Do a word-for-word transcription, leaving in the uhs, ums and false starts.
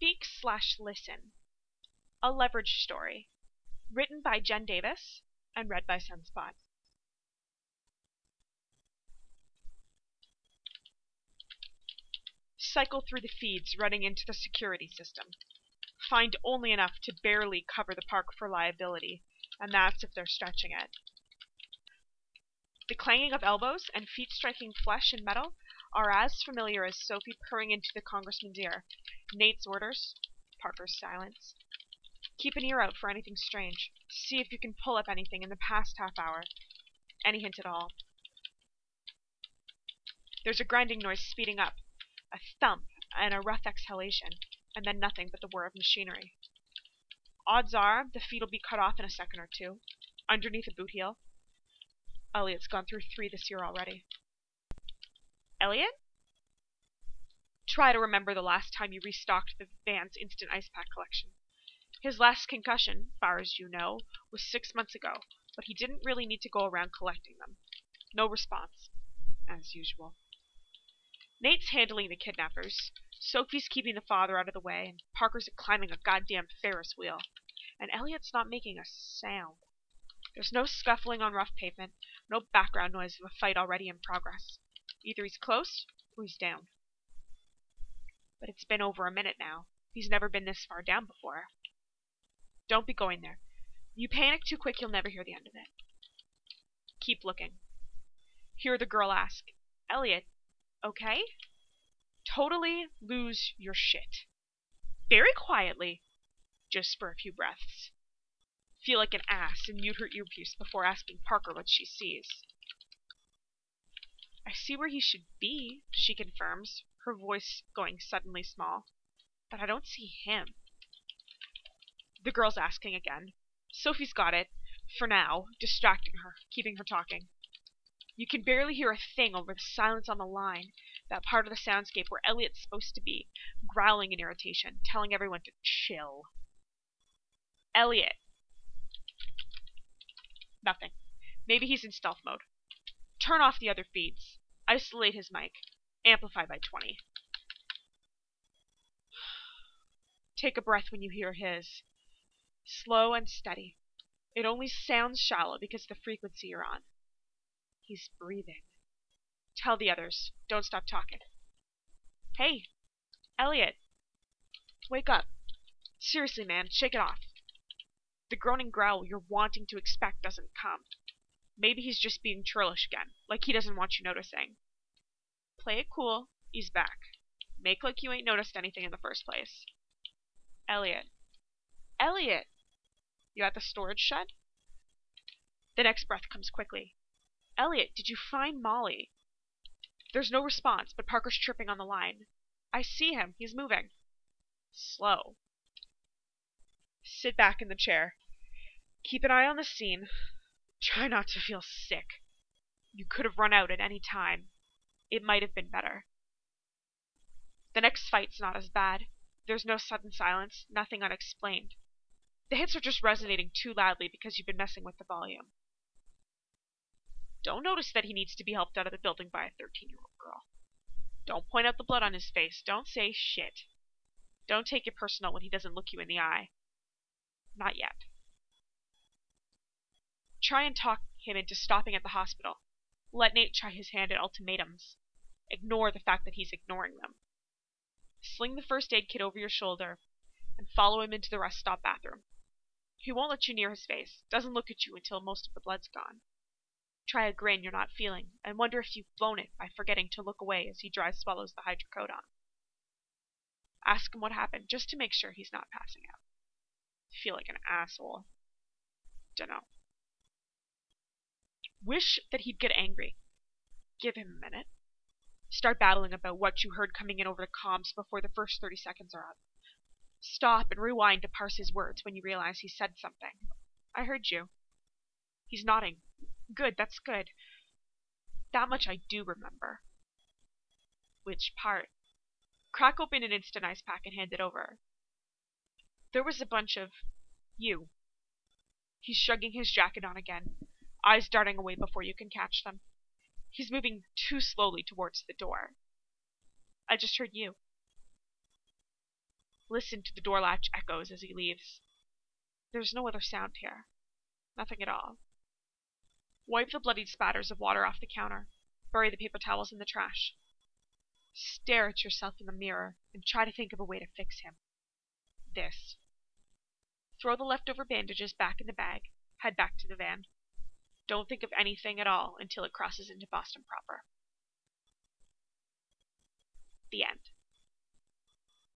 Speak slash listen. A leverage story. Written by Jen Davis and read by Sunspot. Cycle through the feeds running into the security system. Find only enough to barely cover the park for liability, and that's if they're stretching it. The clanging of elbows and feet striking flesh and metal are as familiar as Sophie purring into the congressman's ear. Nate's orders, Parker's silence. Keep an ear out for anything strange. See if you can pull up anything in the past half hour. Any hint at all. There's a grinding noise speeding up, a thump and a rough exhalation, and then nothing but the whir of machinery. Odds are the feed will be cut off in a second or two, underneath a boot heel. Elliot's gone through three this year already. Elliot? Try to remember the last time you restocked the van's instant ice pack collection. His last concussion, far as you know, was six months ago, but he didn't really need to go around collecting them. No response, as usual. Nate's handling the kidnappers. Sophie's keeping the father out of the way, and Parker's climbing a goddamn Ferris wheel. And Elliot's not making a sound. There's no scuffling on rough pavement, no background noise of a fight already in progress. Either he's close, or he's down. But it's been over a minute now. He's never been this far down before. Don't be going there. You panic too quick, you'll never hear the end of it. Keep looking. Hear the girl ask, Elliot, okay? Totally lose your shit. Very quietly, just for a few breaths. Feel like an ass and mute her earpiece before asking Parker what she sees. I see where he should be, she confirms, her voice going suddenly small. But I don't see him. The girl's asking again. Sophie's got it, for now, distracting her, keeping her talking. You can barely hear a thing over the silence on the line, that part of the soundscape where Elliot's supposed to be, growling in irritation, telling everyone to chill. Elliot. Nothing. Maybe he's in stealth mode. Turn off the other feeds. Isolate his mic. Amplify by twenty. Take a breath when you hear his. Slow and steady. It only sounds shallow because of the frequency you're on. He's breathing. Tell the others. Don't stop talking. Hey, Elliot. Wake up. Seriously, man, shake it off. The groaning growl you're wanting to expect doesn't come. Maybe he's just being churlish again, like he doesn't want you noticing. Play it cool. He's back. Make like you ain't noticed anything in the first place. Elliot. Elliot! You got the storage shut? The next breath comes quickly. Elliot, did you find Molly? There's no response, but Parker's tripping on the line. I see him. He's moving. Slow. Sit back in the chair. Keep an eye on the scene. Try not to feel sick. You could have run out at any time. It might have been better. The next fight's not as bad. There's no sudden silence, nothing unexplained. The hits are just resonating too loudly because you've been messing with the volume. Don't notice that he needs to be helped out of the building by a thirteen-year-old girl. Don't point out the blood on his face. Don't say shit. Don't take it personal when he doesn't look you in the eye. Not yet. Try and talk him into stopping at the hospital. Let Nate try his hand at ultimatums. Ignore the fact that he's ignoring them. Sling the first aid kit over your shoulder and follow him into the rest stop bathroom. He won't let you near his face, doesn't look at you until most of the blood's gone. Try a grin you're not feeling, and wonder if you've blown it by forgetting to look away as he dry swallows the hydrocodone. Ask him what happened, just to make sure he's not passing out. Feel like an asshole. Dunno. Wish that he'd get angry. Give him a minute. Start babbling about what you heard coming in over the comms before the first thirty seconds are up. Stop and rewind to parse his words when you realize he said something. I heard you. He's nodding. Good, that's good. That much I do remember. Which part? Crack open an instant ice pack and hand it over. There was a bunch of you. He's shrugging his jacket on again, eyes darting away before you can catch them. He's moving too slowly towards the door. I just heard you. Listen to the door latch echoes as he leaves. There's no other sound here. Nothing at all. Wipe the bloodied spatters of water off the counter. Bury the paper towels in the trash. Stare at yourself in the mirror and try to think of a way to fix him. This. Throw the leftover bandages back in the bag. Head back to the van. Don't think of anything at all until it crosses into Boston proper. The end.